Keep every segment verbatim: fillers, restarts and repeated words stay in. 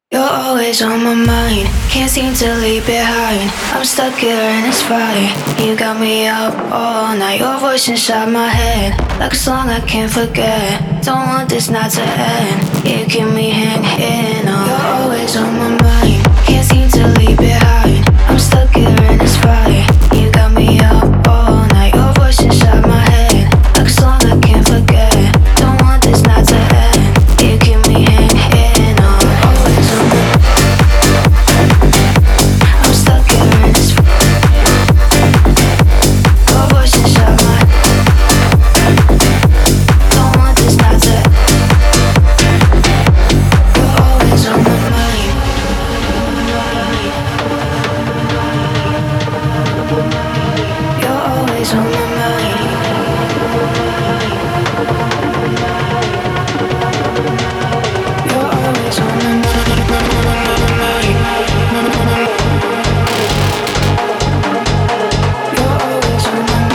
You're always on my mind, can't seem to leave behind. I'm stuck here and it's fine. You got me up all night, your voice inside my head, like a song I can't forget. Don't want this not to end, you keep me hanging on. You're always on my mind, can't seem to leave behind. I'm stuck here and it's fine. You got me up all night, your voice inside my head, like a song I can't forget. Don't want this not to end, you keep me hanging on. Always on my I'm stuck here and it's your voice inside my don't want this not to. You're always on my mind. You're always on my mind. You're always on my mind. You're always on my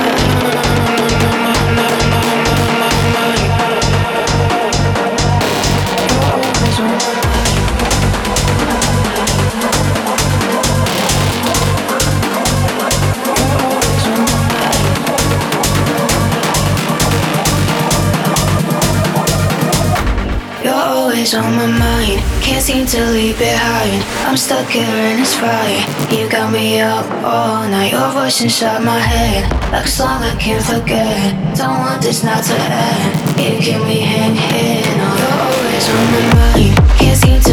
You're always on my mind, can't seem to leave behind. I'm stuck here and it's fine. You got me up all night, your voice inside my head, like a song I can't forget. Don't want this not to end, you keep me hanging on. You're always on my mind, can't seem to